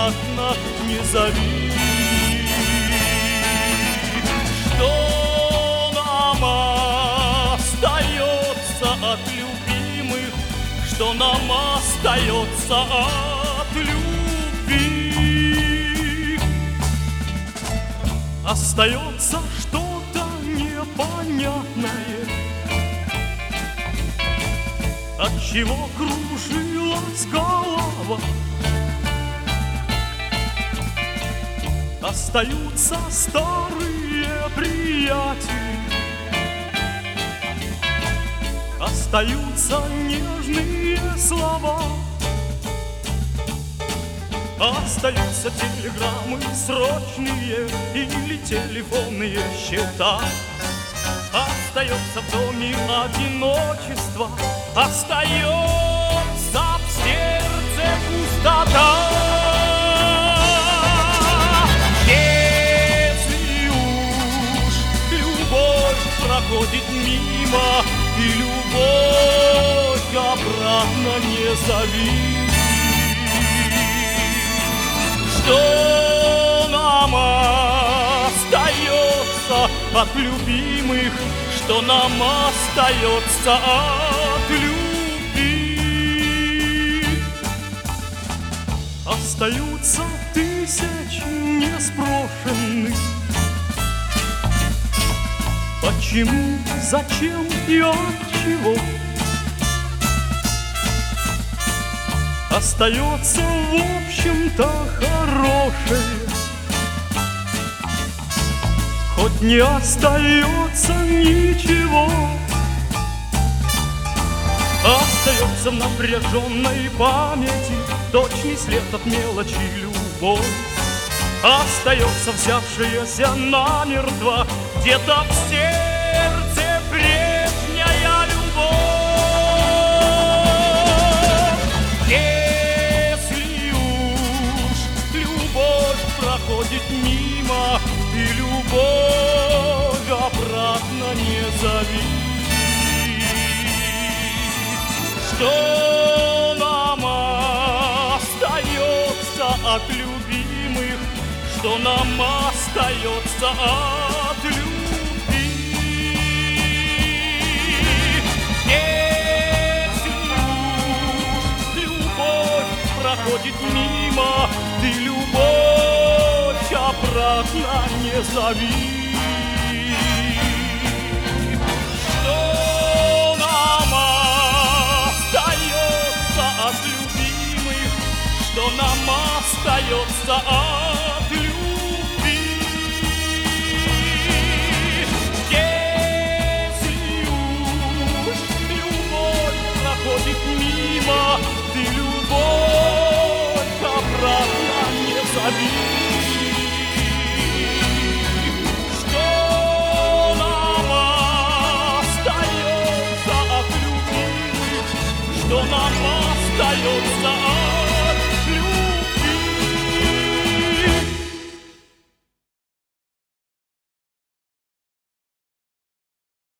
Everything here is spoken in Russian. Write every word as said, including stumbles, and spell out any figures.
обратно не зови. Что нам остается от любимых, что нам остается от любви? Остается что-то непонятное, от чего кружилась голова. Остаются старые приятели, остаются нежные слова, остаются телеграммы срочные или телефонные счета. Остается в доме одиночество, остается в сердце пустота. Если уж любовь проходит мимо, и любовь обратно не зови. Что нам остается от любимых, что нам остается от любви? Остаются тысячи неспрошенных. Почему, зачем и от чего? Остается, в общем-то, хорошее, хоть не остается ничего. Остается в напряженной памяти точный след от мелочи любовь. Остается взявшаяся намертво где-то в сердце прежняя любовь. Если уж любовь проходит мимо, и любовь обратно не зови. Что нам остается от любимых, что нам остается от любви? Если уж любовь проходит мимо, ты любовь обратно не зови. Что нам остается от любимых, что нам остается от любви? Если уж любовь проходит мимо, ты любовь обратно не зови. Что нам остается от любимых, что нам остается от